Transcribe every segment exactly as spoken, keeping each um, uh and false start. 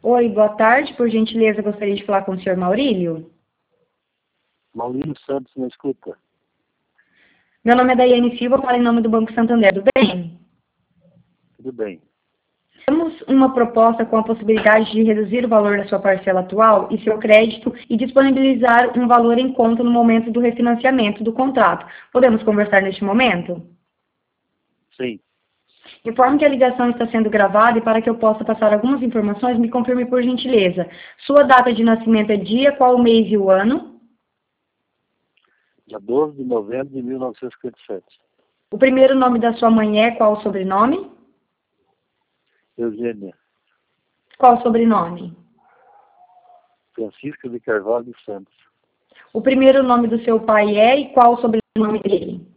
Oi, boa tarde. Por gentileza, gostaria de falar com o senhor Maurílio. Maurílio Santos, na escuta. Meu nome é Daiane Silva, falo em nome do Banco Santander. Tudo bem? Tudo bem. Temos uma proposta com a possibilidade de reduzir o valor da sua parcela atual e seu crédito e disponibilizar um valor em conta no momento do refinanciamento do contrato. Podemos conversar neste momento? Sim. Informo que a ligação está sendo gravada e para que eu possa passar algumas informações, me confirme por gentileza. Sua data de nascimento é dia, qual o mês e o ano? Dia doze de novembro de mil novecentos e cinquenta e sete. O primeiro nome da sua mãe é qual o sobrenome? Eugênia. Qual o sobrenome? Francisca de Carvalho dos Santos. O primeiro nome do seu pai é e qual o sobrenome dele?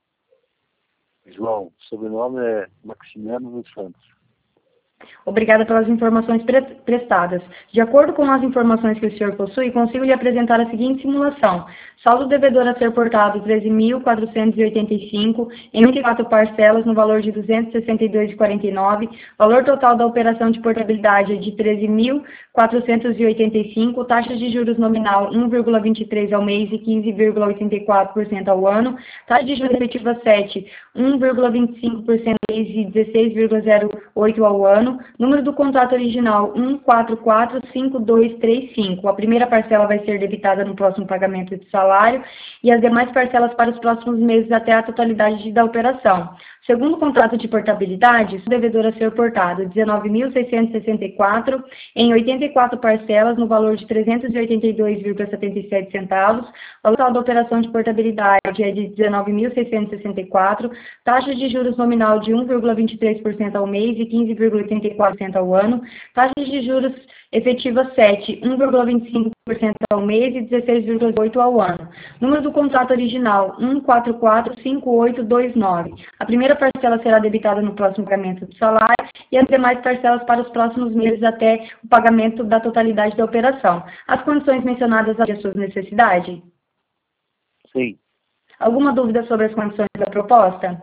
João. O sobrenome é Maximiano dos Santos. Obrigada pelas informações pre prestadas. De acordo com as informações que o senhor possui, consigo lhe apresentar a seguinte simulação. Saldo devedor a ser portado treze mil quatrocentos e oitenta e cinco em vinte e quatro parcelas no valor de duzentos e sessenta e dois reais e quarenta e nove centavos. Valor total da operação de portabilidade é de treze mil quatrocentos e oitenta e cinco, taxa de juros nominal um vírgula vinte e três ao mês e quinze vírgula oitenta e quatro por cento ao ano, taxa de juros efetiva sete, um vírgula vinte e cinco por cento ao mês e dezesseis vírgula zero oito por cento ao ano. Número do contrato original um quatro quatro cinco dois três cinco. A primeira parcela vai ser debitada no próximo pagamento de salário e as demais parcelas para os próximos meses até a totalidade da operação. Segundo o contrato de portabilidade, o devedor a ser portado dezenove mil seiscentos e sessenta e quatro em oitenta e quatro parcelas no valor de trezentos e oitenta e dois vírgula setenta e sete centavos. O total da operação de portabilidade é de dezenove mil seiscentos e sessenta e quatro, taxa de juros nominal de um vírgula vinte e três por cento ao mês e quinze vírgula oitenta e quatro por cento ao ano, taxa de juros efetiva sete, um vírgula vinte e cinco por cento ao mês e dezesseis vírgula oito por cento ao ano. Número do contrato original um quatro quatro cinco oito dois nove. A primeira parcela será debitada no próximo pagamento do salário e as demais parcelas para os próximos meses até o pagamento da totalidade da operação. As condições mencionadas atendem às suas necessidades? Sim. Alguma dúvida sobre as condições da proposta?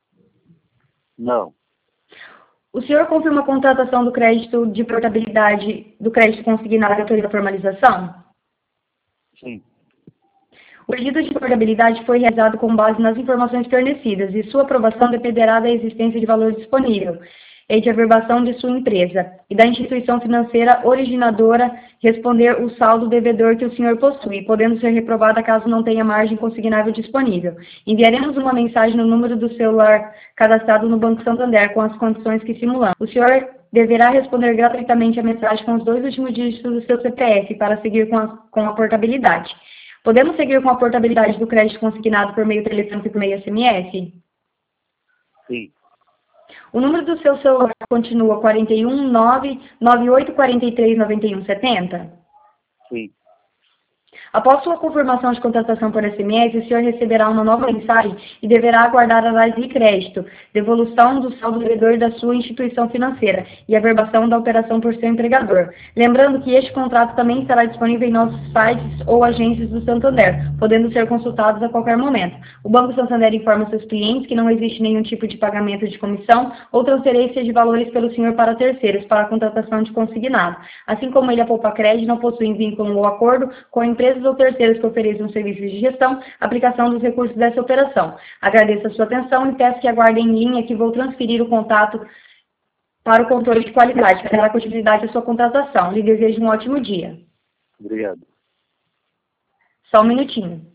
Não. O senhor confirma a contratação do crédito de portabilidade do crédito consignado e autoriza a formalização? Sim. O pedido de portabilidade foi realizado com base nas informações fornecidas e sua aprovação dependerá da existência de valor disponível e de averbação de sua empresa e da instituição financeira originadora responder o saldo devedor que o senhor possui, podendo ser reprovada caso não tenha margem consignável disponível. Enviaremos uma mensagem no número do celular cadastrado no Banco Santander com as condições que simulamos. O senhor deverá responder gratuitamente a mensagem com os dois últimos dígitos do seu C P F para seguir com a, com a portabilidade. Podemos seguir com a portabilidade do crédito consignado por meio telefônico e por meio S M S? Sim. O número do seu celular continua quatro um nove nove oito quatro três nove um sete zero? Sim. Após sua confirmação de contratação por S M S, o senhor receberá uma nova mensagem e deverá aguardar a análise de crédito, devolução do saldo devedor da sua instituição financeira e averbação da operação por seu empregador. Lembrando que este contrato também estará disponível em nossos sites ou agências do Santander, podendo ser consultados a qualquer momento. O Banco Santander informa seus clientes que não existe nenhum tipo de pagamento de comissão ou transferência de valores pelo senhor para terceiros para a contratação de consignado. Assim como ele, a Poupa Crédito, não possui vínculo ou acordo com empresas ou terceiros que ofereçam serviços de gestão, aplicação dos recursos dessa operação. Agradeço a sua atenção e peço que aguardem em linha que vou transferir o contato para o controle de qualidade, para dar continuidade à sua contratação. Lhe desejo um ótimo dia. Obrigado. Só um minutinho.